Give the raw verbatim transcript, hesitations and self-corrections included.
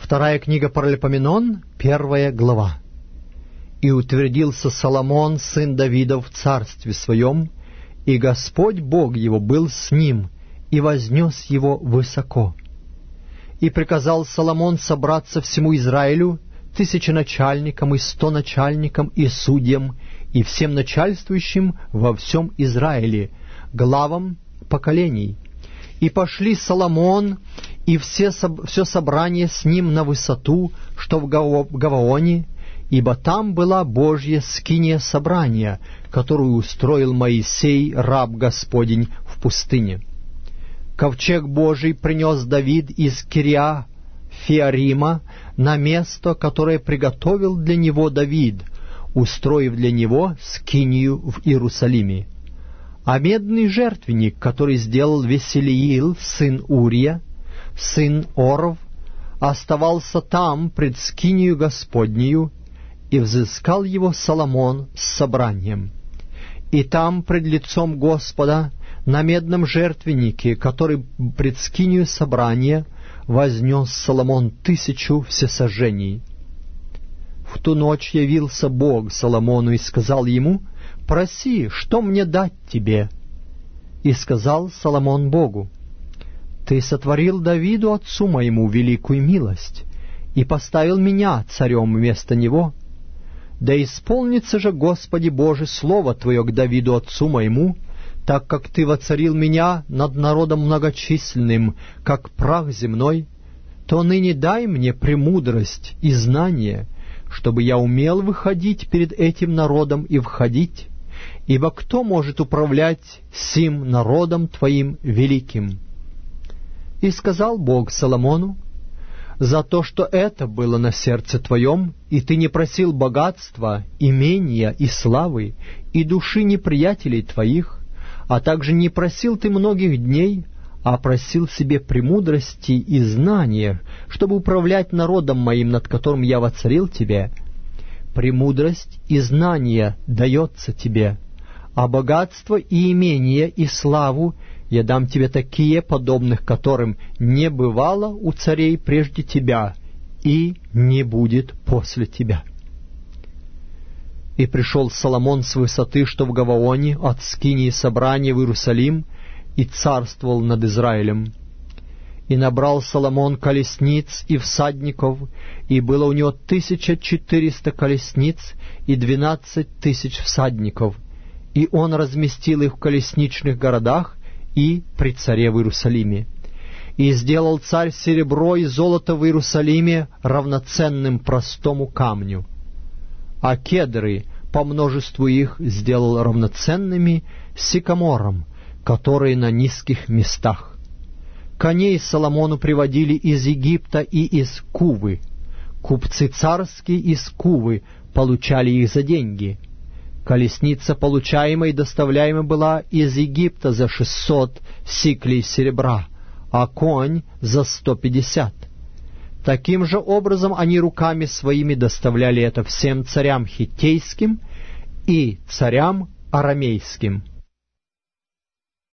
Вторая книга Паралипоменон, первая глава. «И утвердился Соломон, сын Давидов, в царстве своем, и Господь Бог его был с ним, и вознес его высоко. И приказал Соломон собраться всему Израилю, тысяченачальникам и стоначальникам и судьям, и всем начальствующим во всем Израиле, главам поколений. И пошли Соломон и все, все собрание с ним на высоту, что в Гаваоне, ибо там была Божья скиния собрания, которую устроил Моисей, раб Господень, в пустыне. Ковчег Божий принес Давид из Кириа Фиарима на место, которое приготовил для него Давид, устроив для него скинию в Иерусалиме. А медный жертвенник, который сделал Веселиил, сын Урия, сын Оров, оставался там пред скинию Господнею, и взыскал его Соломон с собранием. И там пред лицом Господа на медном жертвеннике, который пред скинию собрания, вознес Соломон тысячу всесожжений. В ту ночь явился Бог Соломону и сказал ему: «Проси, что мне дать тебе?» И сказал Соломон Богу: «Ты сотворил Давиду, отцу моему, великую милость, и поставил меня царем вместо него. Да исполнится же, Господи Боже, слово Твое к Давиду, отцу моему, так как Ты воцарил меня над народом многочисленным, как прах земной, то ныне дай мне премудрость и знание, чтобы я умел выходить перед этим народом и входить, ибо кто может управлять сим народом Твоим великим?» И сказал Бог Соломону: «За то, что это было на сердце твоем, и ты не просил богатства, имения и славы, и души неприятелей твоих, а также не просил ты многих дней, а просил себе премудрости и знания, чтобы управлять народом моим, над которым я воцарил тебе. Премудрость и знание дается тебе, а богатство и имение и славу я дам тебе такие, подобных которым не бывало у царей прежде тебя, и не будет после тебя». И пришел Соломон с высоты, что в Гаваоне, от скинии собрания в Иерусалим, и царствовал над Израилем. И набрал Соломон колесниц и всадников, и было у него тысяча четыреста колесниц и двенадцать тысяч всадников, и он разместил их в колесничных городах и при царе в Иерусалиме. И сделал царь серебро и золото в Иерусалиме равноценным простому камню, а кедры по множеству их сделал равноценными сикамором, которые на низких местах. Коней Соломону приводили из Египта и из Кувы. Купцы царские из Кувы получали их за деньги. Колесница, получаемая и доставляемая, была из Египта за шестьсот сиклей серебра, а конь за сто пятьдесят. Таким же образом они руками своими доставляли это всем царям хиттейским и царям арамейским.